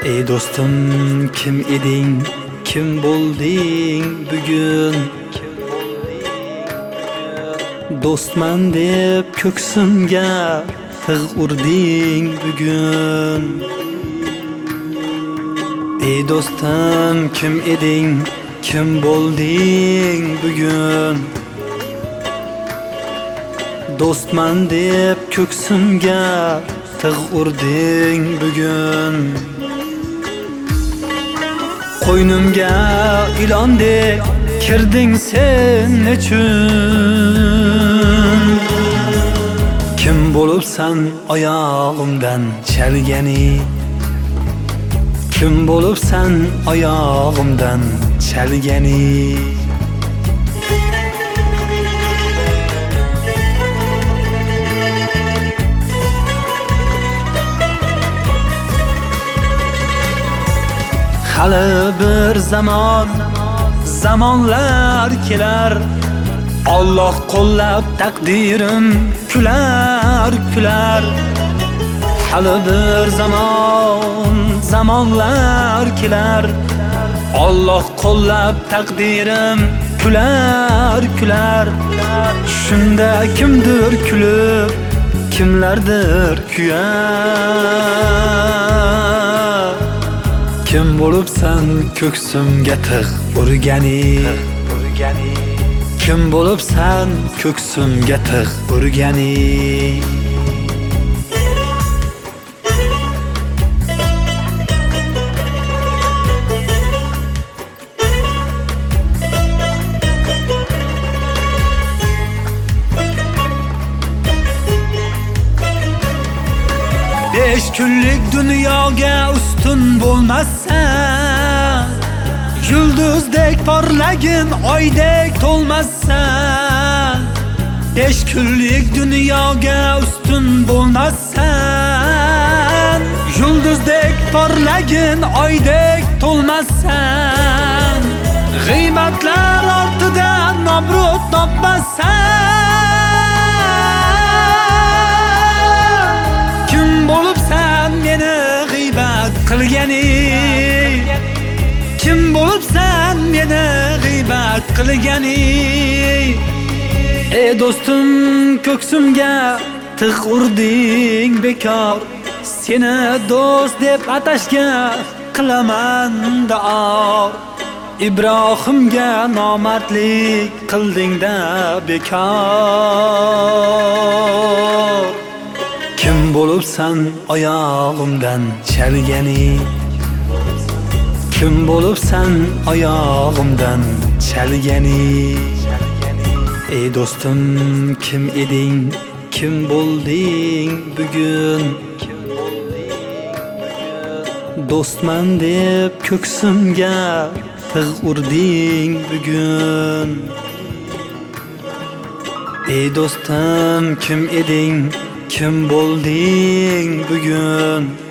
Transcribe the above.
Ey do'stim, kim eding, kim bo'lding bugun? Do'stman deb ko'ksimga tig' urding bugun. Ey do'stim, kim eding, kim bo'lding bugun? Do'stman deb ko'ksimga tig' urding bugun. Qo'ynimga ilondek kirding sen nechun? Kim bo'libsan oyog'imdan chalgani? Kim bo'libsan oyog'imdan chalgani? Hali bir zamonlar kelar, Alloh qo'llab taqdirim kular. Hali bir zamonlar kelar, Alloh qo'llab taqdirim kular. Shunda kimdir kulib, kimlardir kuyar. Kim bo'libsan ko'ksimga tig' urgani? Kim bo'libsan ko'ksimga tig' urgani? Besh kunlik dunyoga ustun bo'lmassan, yulduzdek porlagin oydek to'lmassan. Besh kunlik dunyoga ustun bo'lmassan, yulduzdek porlagin oydek to'lmassan. G'iybatlar ortidan nobrud topmassan. Qilgani? Kim bo'libsan meni g'iybat qilgani? Ey do'stim, ko'ksimga tig' urding bekor. Seni do'st deb atashga qilaman duo. Ibrohimga nomardlik qilding-da bekor. Kim bo'libsan oyog'imdan chalgani? Kim bo'libsan oyog'imdan chalgani? Ey do'stim, kim eding, kim bo'lding bugun? Do'stman deb ko'ksimga tig' urding bugun. Ey do'stim, kim eding, kim bo'lding bugun?